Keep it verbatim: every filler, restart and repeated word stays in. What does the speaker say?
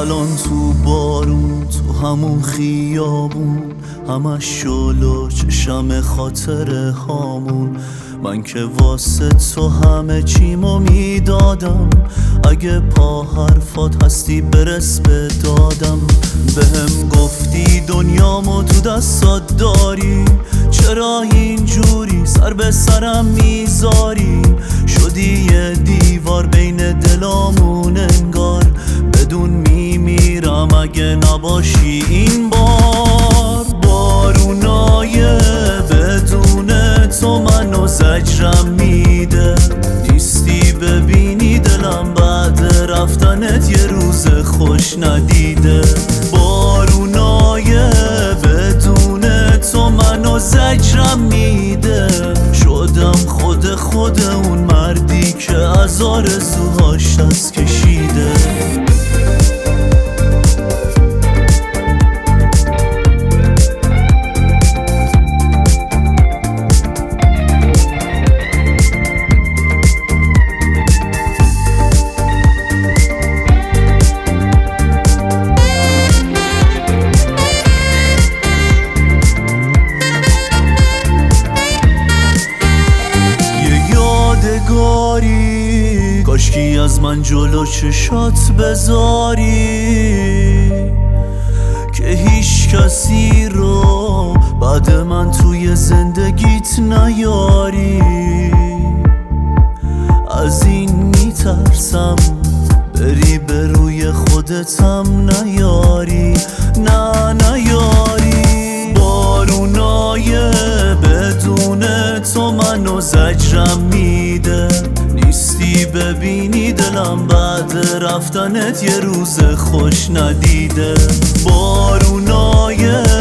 الان تو بارون، تو همون خیابون، همش شلو چشم خاطره هامون. من که واسه تو همه چیمو میدادم، اگه پا حرفات هستی برس به دادم. بهم گفتی دنیامو تو دستات داری، چرا اینجوری سر به سرم میذاری؟ شدی یه دیوار بین دلامون انگار، بدون میمیرم اگه نباشی این بار. بارونای بدون تو منو زجرم میده، نیستی ببینی دلم بعد رفتنت یه روز خوش ندیده. بارونای بدون تو منو زجرم میده، شدم خود خود اون مردی که از آرزوهاش دست کشیده. کاشکی از من جلو چشات بذاری، که هیچ کسی رو بعد من توی زندگیت نیاری. از این میترسم بری به روی خودتم نیاری، نه نیاری. بارونای بدون تو منو زجرم میده، نیستی ببینی دلم بعد رفتنت یه روز خوش ندیده. بارونای